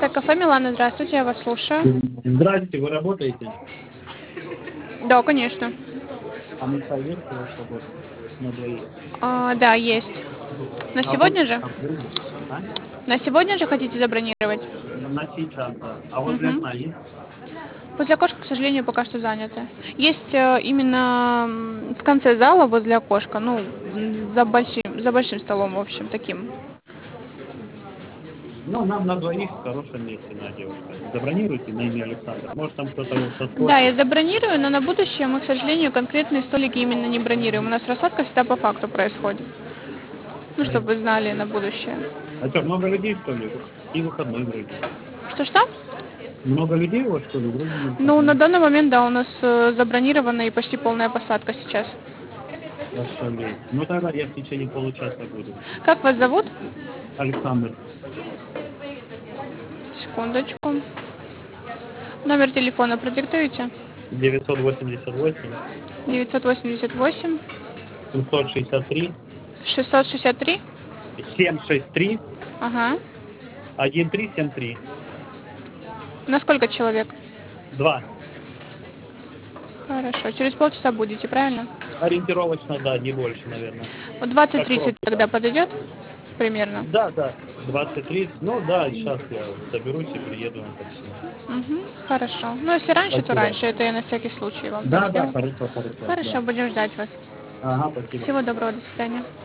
Детское кафе Милана, здравствуйте, я вас слушаю. Здравствуйте, вы работаете? Да, конечно. А места есть у вас свободные? На двоих. Да, есть. На А вот сегодня же? там были? А? На сегодня же хотите забронировать? На сейчас, да. А возле Мгм. окна есть? Возле окошка, к сожалению, пока что занято. Есть именно в конце зала, возле окошка, ну, за большим столом, в общем, таким. Ну, нам на двоих в хорошем месте, на девушка. Забронируйте на имя Александра. Может, там кто-то Да, я соскочит. забронирую, но на будущее мы, к сожалению, конкретные столики именно не бронируем. У нас рассадка всегда по факту происходит. Ну, чтобы вы знали на будущее. А что, много людей, что ли? И выходной вроде. Что-что? Много людей у вас, что ли? Вроде не Ну, на выходной. данный момент, да, у нас забронирована и почти полная посадка сейчас. Офигеть. Ну, тогда я в течение получаса буду. Как вас зовут? Александр. Секундочку. Номер телефона продиктуете? 988 988 763 663. 763 Ага. 1373. На сколько человек? 2. Хорошо. Через полчаса будете, правильно? Ориентировочно, да, не больше, наверное. В Как 20:30 пробки, тогда да. подойдет? Примерно. Да, да, 20:30. Ну да, сейчас я соберусь и приеду на такси. Угу. Хорошо. Ну, если раньше, то Спасибо. раньше. Это я на всякий случай вам так Да, да, сделаю. хорошо, хорошо, Хорошо, да. будем ждать вас. Ага, спасибо. Всего доброго, до свидания.